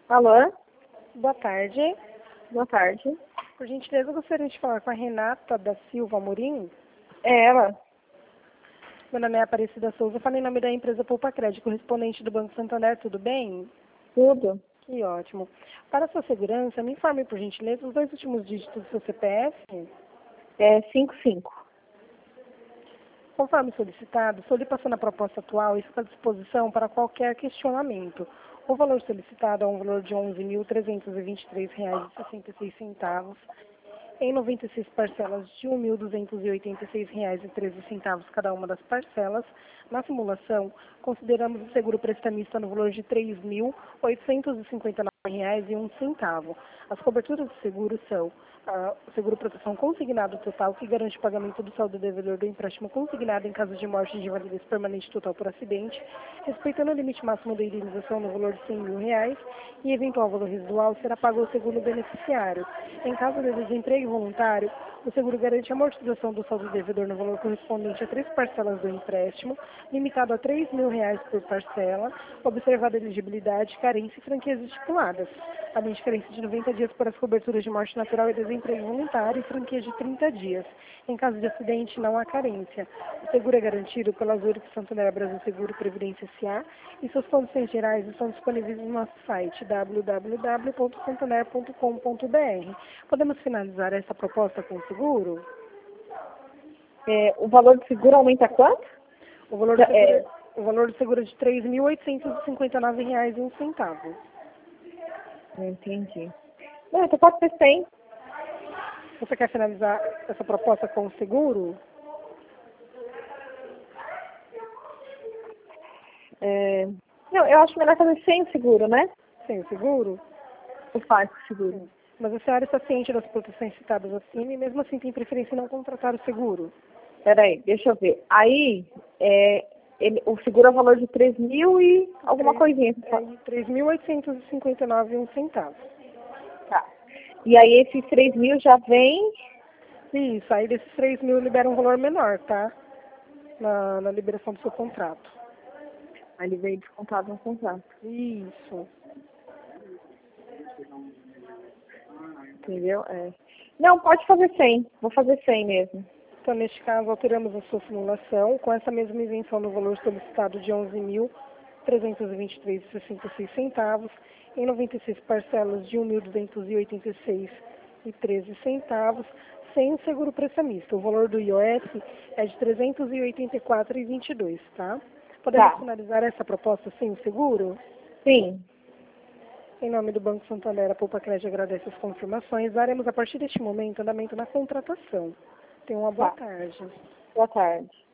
Alô? Boa tarde. Boa tarde. Por gentileza, eu gostaria de falar com a Renata da Silva Amorim. É ela? Meu nome é Aparecida Souza, eu falei em nome da empresa Poupa Crédito, correspondente do Banco Santander, tudo bem? Tudo. Que ótimo. Para sua segurança, me informe, por gentileza, os 2 últimos dígitos do seu CPF. É 55. Conforme solicitado, estou lhe passando a proposta atual e fica à disposição para qualquer questionamento. O valor solicitado é um valor de R$ 11.323,66, em 96 parcelas de R$ 1.286,13 cada uma das parcelas. Na simulação, consideramos o seguro prestamista no valor de R$ 3.859,01. As coberturas do seguro são o seguro proteção consignado total, que garante o pagamento do saldo devedor do empréstimo consignado em caso de morte de invalidez permanente total por acidente, respeitando o limite máximo da indenização no valor de R$ 100.000, e eventual valor residual será pago ao segundo beneficiário. Em caso de desemprego voluntário, o seguro garante a amortização do saldo devedor no valor correspondente a 3 parcelas do empréstimo, limitado a R$ 3.000 por parcela, observada a elegibilidade, carência e franquias estipuladas, além de carência de 90 dias para as coberturas de morte natural e desemprego voluntário e franquia de 30 dias. Em caso de acidente, não há carência. O seguro é garantido pela Zurich Santander Brasil Seguro Previdência S.A. e suas condições gerais estão disponíveis no nosso site www.santander.com.br. Podemos finalizar essa proposta com o seguro? O valor do seguro aumenta quanto? O valor do seguro é de R$ 3.859,01. Não entendi. Não, então pode ser 100. Você quer finalizar essa proposta com o seguro? Não, eu acho melhor fazer sem o seguro, né? Sem o seguro? Ou faz com o seguro? Sim. Mas a senhora está ciente das proteções citadas acima e mesmo assim tem preferência em não contratar o seguro? Peraí, deixa eu ver. Aí, o seguro é o valor de 3.000 e alguma coisinha. É de R$ 3.859,01. Tá. E aí esses 3.000 já vem... Isso, aí desses 3.000 libera um valor menor, tá? Na liberação do seu contrato. Aí ele veio descontado no contrato. Isso. Entendeu? Não, pode fazer 100. Vou fazer 100 mesmo. Então, neste caso, alteramos a sua simulação com essa mesma isenção no valor solicitado de R$ 11.323,66, em 96 parcelas de R$ 1.286,13, sem o seguro prestamista. O valor do IOS é de R$ 384,22, tá? Podemos finalizar essa proposta sem o seguro? Sim. Em nome do Banco Santander, a Poupa Crédito agradece as confirmações. Daremos, a partir deste momento, andamento na contratação. Tenha uma boa tarde. Boa tarde.